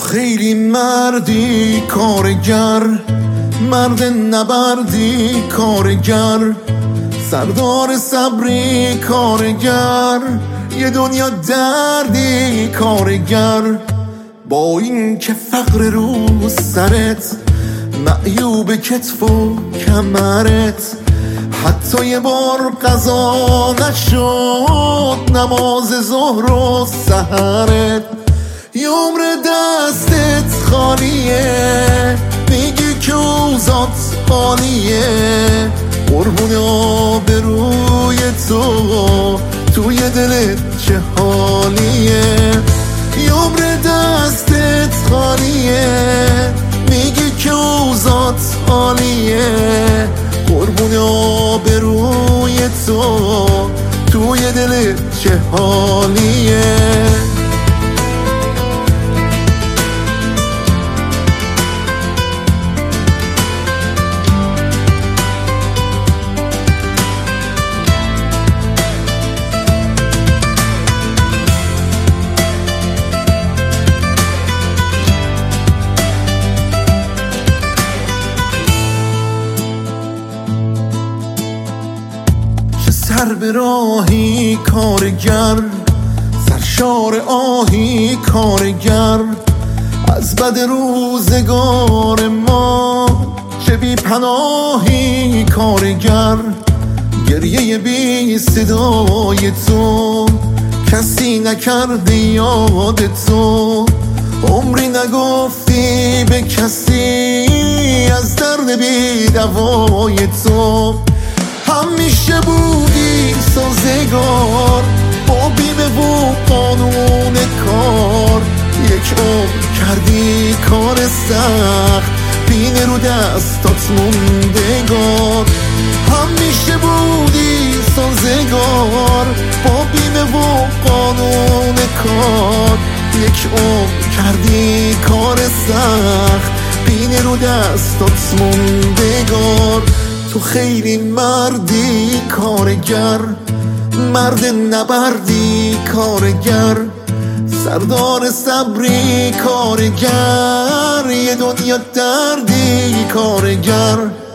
خیلی مردی کارگر، مرد نبردی کارگر، سردار صبری کارگر، یه دنیا دردی کارگر. با این که فقر رو سرت، معیوب کتف و کمرت، حتی یه بار قضا نشد نماز ظهر و سحرت. یه عمر دستت خالیه، میگی که اوضاعت عالیه، قربون آبروی تو توی دلت چه حالیه. یه عمر دستت خالیه، میگی که اوضاعت عالیه، قربون آبروی تو توی دلت چه حالیه. سر به راهی کارگر، سرشار آهی کارگر، از بد روزگار ما چه بی پناهی کارگر. گریه بی صدای تو کسی نکرد یاد تو، عمری نگفتی به کسی از درد بی دوای تو. همیشه بودی سازگار با بیمه و قانون کار، یک عمر کردی کار سخت بینه رو دستات موندگار. همیشه بودی سازگار با بیمه و قانون کار، یک عمر کردی کار سخت بینه رو دستات موندگار. تو خیلی مردی کارگر، مرد نبردی کارگر، سردار صبری کارگر، یه دنیا دردی کارگر.